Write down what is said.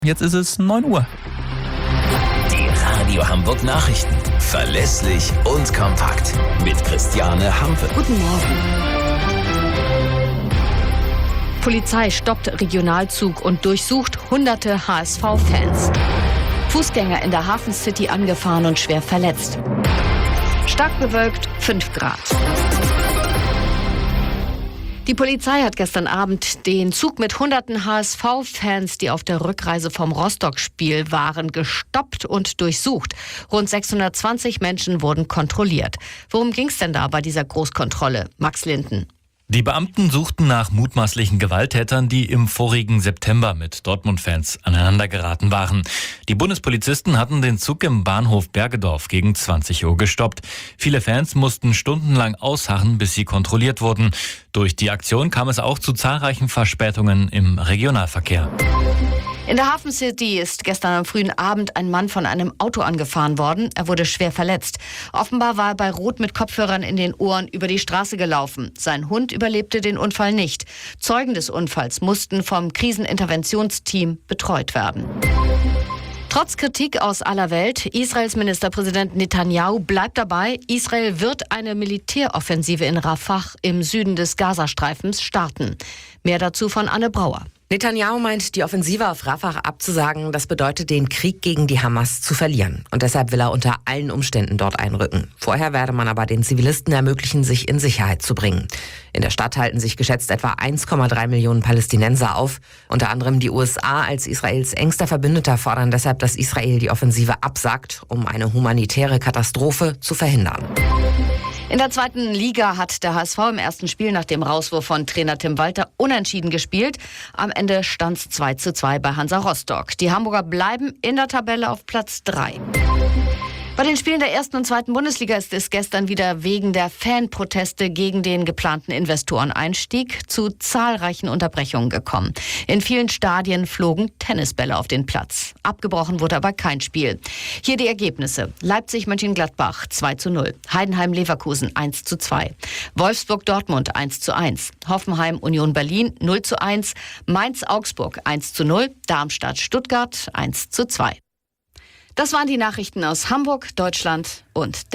Jetzt ist es 9 Uhr. Die Radio Hamburg Nachrichten. Verlässlich und kompakt. Mit Christiane Hampe. Guten Morgen. Polizei stoppt Regionalzug und durchsucht hunderte HSV-Fans. Fußgänger in der Hafen City angefahren und schwer verletzt. Stark bewölkt, 5 Grad. Die Polizei hat gestern Abend den Zug mit hunderten HSV-Fans, die auf der Rückreise vom Rostock-Spiel waren, gestoppt und durchsucht. Rund 620 Menschen wurden kontrolliert. Worum ging es denn da bei dieser Großkontrolle? Max Linden. Die Beamten suchten nach mutmaßlichen Gewalttätern, die im vorigen September mit Dortmund-Fans aneinandergeraten waren. Die Bundespolizisten hatten den Zug im Bahnhof Bergedorf gegen 20 Uhr gestoppt. Viele Fans mussten stundenlang ausharren, bis sie kontrolliert wurden. Durch die Aktion kam es auch zu zahlreichen Verspätungen im Regionalverkehr. In der Hafen City ist gestern am frühen Abend ein Mann von einem Auto angefahren worden. Er wurde schwer verletzt. Offenbar war er bei Rot mit Kopfhörern in den Ohren über die Straße gelaufen. Sein Hund überlebte den Unfall nicht. Zeugen des Unfalls mussten vom Kriseninterventionsteam betreut werden. Trotz Kritik aus aller Welt, Israels Ministerpräsident Netanyahu bleibt dabei, Israel wird eine Militäroffensive in Rafah im Süden des Gazastreifens starten. Mehr dazu von Anne Brauer. Netanyahu meint, die Offensive auf Rafah abzusagen, das bedeutet, den Krieg gegen die Hamas zu verlieren. Und deshalb will er unter allen Umständen dort einrücken. Vorher werde man aber den Zivilisten ermöglichen, sich in Sicherheit zu bringen. In der Stadt halten sich geschätzt etwa 1,3 Millionen Palästinenser auf. Unter anderem die USA als Israels engster Verbündeter fordern deshalb, dass Israel die Offensive absagt, um eine humanitäre Katastrophe zu verhindern. In der zweiten Liga hat der HSV im ersten Spiel nach dem Rauswurf von Trainer Tim Walter unentschieden gespielt. Am Ende stand es 2:2 bei Hansa Rostock. Die Hamburger bleiben in der Tabelle auf Platz 3. Bei den Spielen der ersten und zweiten Bundesliga ist es gestern wieder wegen der Fanproteste gegen den geplanten Investoreneinstieg zu zahlreichen Unterbrechungen gekommen. In vielen Stadien flogen Tennisbälle auf den Platz. Abgebrochen wurde aber kein Spiel. Hier die Ergebnisse. Leipzig-Mönchengladbach 2:0. Heidenheim-Leverkusen 1:2. Wolfsburg-Dortmund 1:1. Hoffenheim-Union Berlin 0:1. Mainz-Augsburg 1:0. Darmstadt-Stuttgart 1:2. Das waren die Nachrichten aus Hamburg, Deutschland und